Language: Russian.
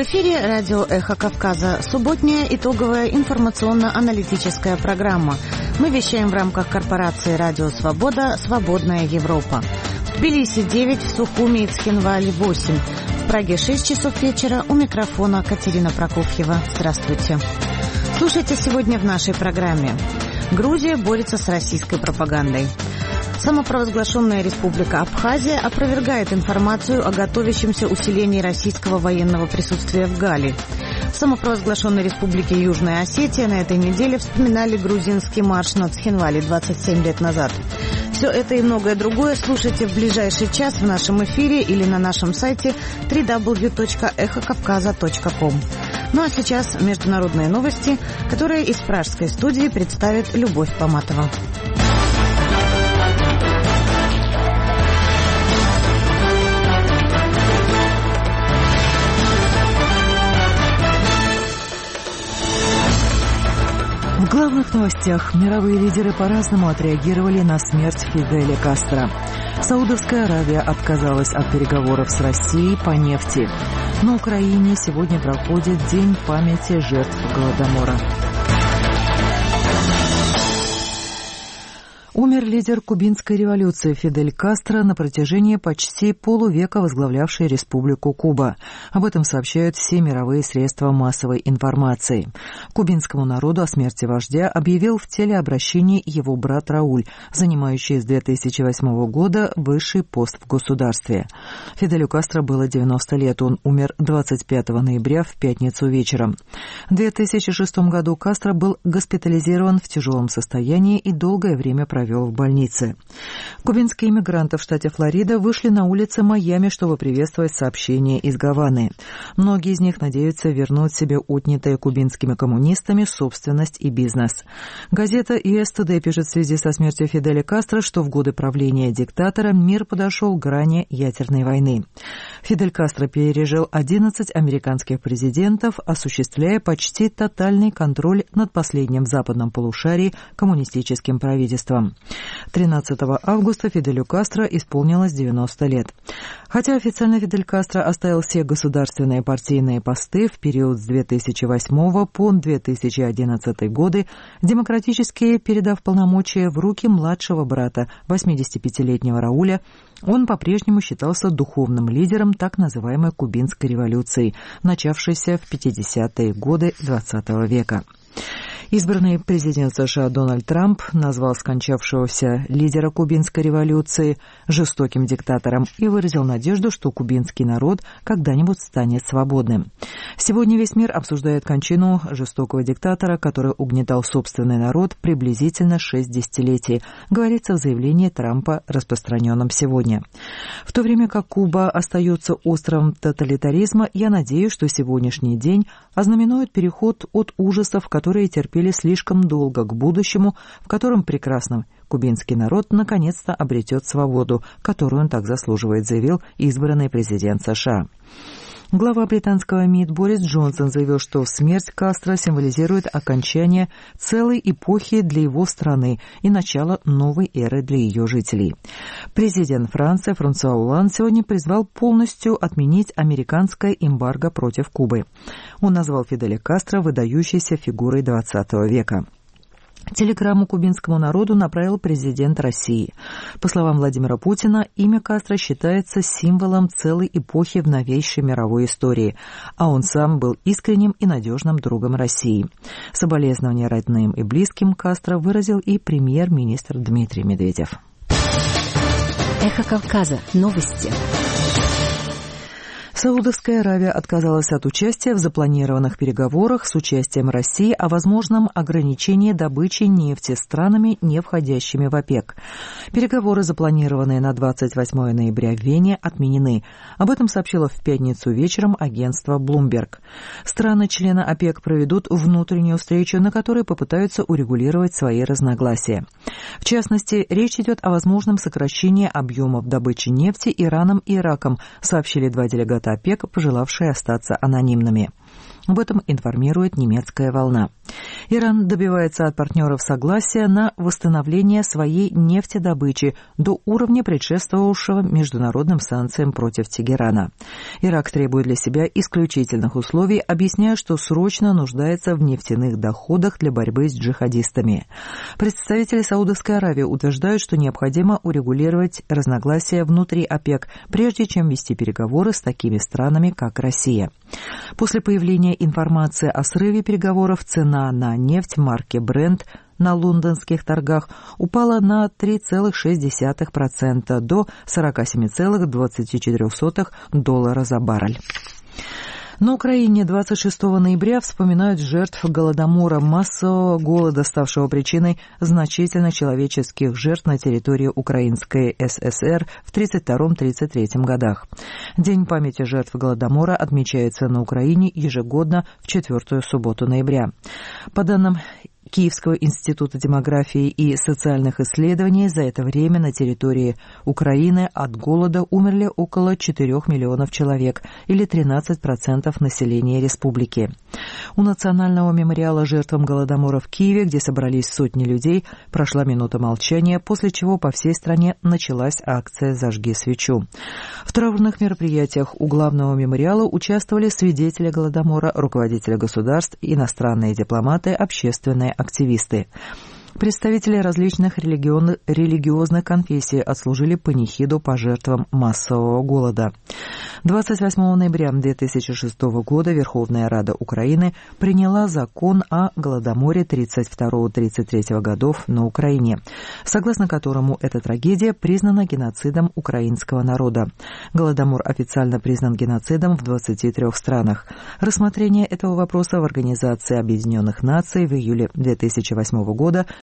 эфире радио «Эхо Кавказа». Субботняя итоговая информационно-аналитическая программа. Мы вещаем в рамках корпорации «Радио Свобода. Свободная Европа». В Тбилиси 9, в Сухуми и Цхинвале 8. В Праге 6 часов вечера. У микрофона Катерина Прокофьева. Здравствуйте. Слушайте сегодня в нашей программе. Грузия борется с российской пропагандой. Самопровозглашенная республика Абхазия опровергает информацию о готовящемся усилении российского военного присутствия в Гале. В самопровозглашенной республике Южная Осетия на этой неделе вспоминали грузинский марш на Цхинвале 27 лет назад. Все это и многое другое слушайте в ближайший час в нашем эфире или на нашем сайте www.эхокавказа.ком. Ну а сейчас международные новости, которые из пражской студии представит Любовь Поматова. В главных новостях мировые лидеры по-разному отреагировали на смерть Фиделя Кастро. Саудовская Аравия отказалась от переговоров с Россией по нефти. На Украине сегодня проходит День памяти жертв Голодомора. Умер лидер кубинской революции Фидель Кастро, на протяжении почти полувека возглавлявший Республику Куба. Об этом сообщают все мировые средства массовой информации. Кубинскому народу о смерти вождя объявил в телеобращении его брат Рауль, занимающий с 2008 года высший пост в государстве. Фиделю Кастро было 90 лет. Он умер 25 ноября в пятницу вечером. В 2006 году Кастро был госпитализирован в тяжелом состоянии и долгое время провел в больнице. Кубинские иммигранты в штате Флорида вышли на улицы Майами, чтобы приветствовать сообщения из Гаваны. Многие из них надеются вернуть себе отнятые кубинскими коммунистами собственность и бизнес. Газета US Today пишет в связи со смертью Фиделя Кастро, что в годы правления диктатора мир подошел к грани ядерной войны. Фидель Кастро пережил 11 американских президентов, осуществляя почти тотальный контроль над последним в западном полушарии коммунистическим правительством. 13 августа Фиделю Кастро исполнилось 90 лет. Хотя официально Фидель Кастро оставил все государственные партийные посты в период с 2008 по 2011 годы, демократически передав полномочия в руки младшего брата, 85-летнего Рауля, он по-прежнему считался духовным лидером так называемой кубинской революции, начавшейся в 50-е годы XX века. Избранный президент США Дональд Трамп назвал скончавшегося лидера кубинской революции жестоким диктатором и выразил надежду, что кубинский народ когда-нибудь станет свободным. Сегодня весь мир обсуждает кончину жестокого диктатора, который угнетал собственный народ приблизительно 6 десятилетий, говорится в заявлении Трампа, распространенном сегодня. В то время как Куба остается островом тоталитаризма, я надеюсь, что сегодняшний день ознаменует переход от ужасов, которые терпели слишком долго, к будущему, в котором прекрасный кубинский народ наконец-то обретет свободу, которую он так заслуживает, заявил избранный президент США. Глава британского МИД Борис Джонсон заявил, что смерть Кастро символизирует окончание целой эпохи для его страны и начало новой эры для ее жителей. Президент Франции Франсуа Олланд сегодня призвал полностью отменить американское эмбарго против Кубы. Он назвал Фиделя Кастро выдающейся фигурой XX века. Телеграмму кубинскому народу направил президент России. По словам Владимира Путина, имя Кастро считается символом целой эпохи в новейшей мировой истории, а он сам был искренним и надежным другом России. Соболезнования родным и близким Кастро выразил и премьер-министр Дмитрий Медведев. Эхо Кавказа. Новости. Саудовская Аравия отказалась от участия в запланированных переговорах с участием России о возможном ограничении добычи нефти странами, не входящими в ОПЕК. Переговоры, запланированные на 28 ноября в Вене, отменены. Об этом сообщило в пятницу вечером агентство Bloomberg. Страны-члены ОПЕК проведут внутреннюю встречу, на которой попытаются урегулировать свои разногласия. В частности, речь идет о возможном сокращении объемов добычи нефти Ираном и Ираком, сообщили два делегата ОПЕК, пожелавшие остаться анонимными. Об этом информирует немецкая «Волна». Иран добивается от партнеров согласия на восстановление своей нефтедобычи до уровня, предшествовавшего международным санкциям против Тегерана. Ирак требует для себя исключительных условий, объясняя, что срочно нуждается в нефтяных доходах для борьбы с джихадистами. Представители Саудовской Аравии утверждают, что необходимо урегулировать разногласия внутри ОПЕК, прежде чем вести переговоры с такими странами, как Россия. После появления информации о срыве переговоров цена на нефть марки Brent на лондонских торгах упала на 3,6% до $47,24 за баррель. На Украине 26 ноября вспоминают жертв Голодомора, массового голода, ставшего причиной значительных человеческих жертв на территории Украинской ССР в 1932-1933 годах. День памяти жертв Голодомора отмечается на Украине ежегодно в 4-ю субботу ноября. По данным Киевского института демографии и социальных исследований, за это время на территории Украины от голода умерли около 4 миллионов человек, или 13% населения республики. У Национального мемориала жертвам Голодомора в Киеве, где собрались сотни людей, прошла минута молчания, после чего по всей стране началась акция «Зажги свечу». В траурных мероприятиях у главного мемориала участвовали свидетели Голодомора, руководители государств, иностранные дипломаты, общественные активисты. Представители различных религиозных конфессий отслужили панихиду по жертвам массового голода. 28 ноября 2006 года Верховная Рада Украины приняла закон о Голодоморе 1932-1933 годов на Украине, согласно которому эта трагедия признана геноцидом украинского народа. Голодомор официально признан геноцидом в 23 странах. Рассмотрение этого вопроса в Организации Объединенных Наций в июле 2008 года